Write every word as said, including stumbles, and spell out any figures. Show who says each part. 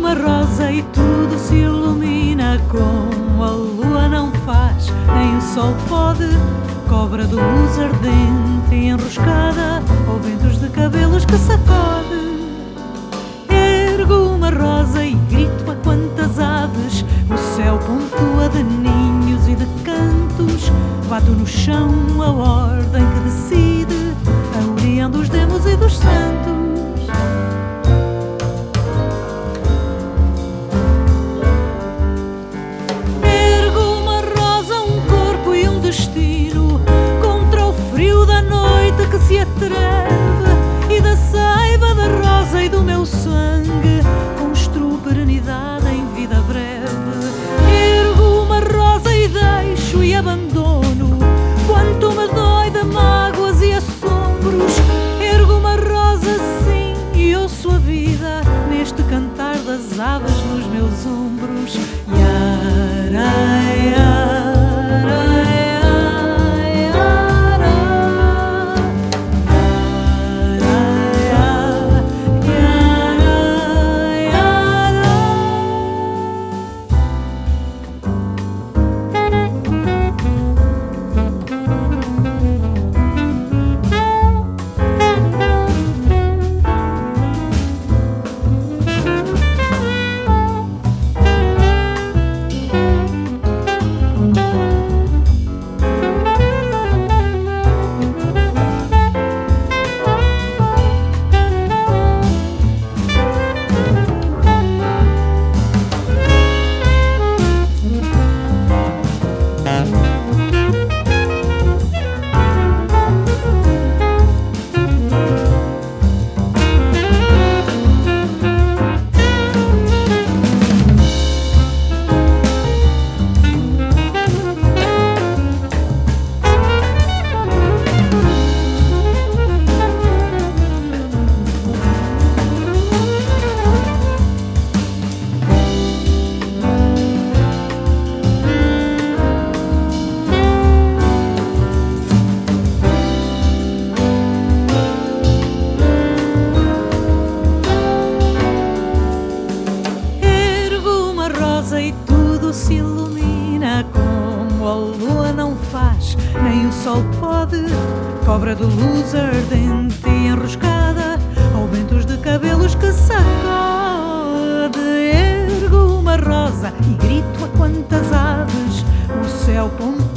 Speaker 1: uma rosa e tudo se ilumina como a lua não faz, nem o sol pode. Cobra de luz ardente e enroscada, ou ventos de cabelos que sacode. Ergo uma rosa e grito a quantas aves o céu pontua de ninhos e de cantos. Bato no chão a ordem que decide a união dos demos e dos santos. Ergo uma rosa, um corpo e um destino contra o frio da noite que se atreve, e da seiva da rosa e do meu sangue construo perenidade em vida breve. Ergo uma rosa e deixo e abandono quanto me dói de mágoas e assombros. Ergo uma rosa sim e ouço a vida neste cantar das aves nos meus ombros. Yarai, yarai, e tudo se ilumina como a lua não faz, nem o sol pode. Cobra de luz ardente e enroscada, ou ventos de cabelos que sacode. Ergo uma rosa e grito a quantas aves o céu pontua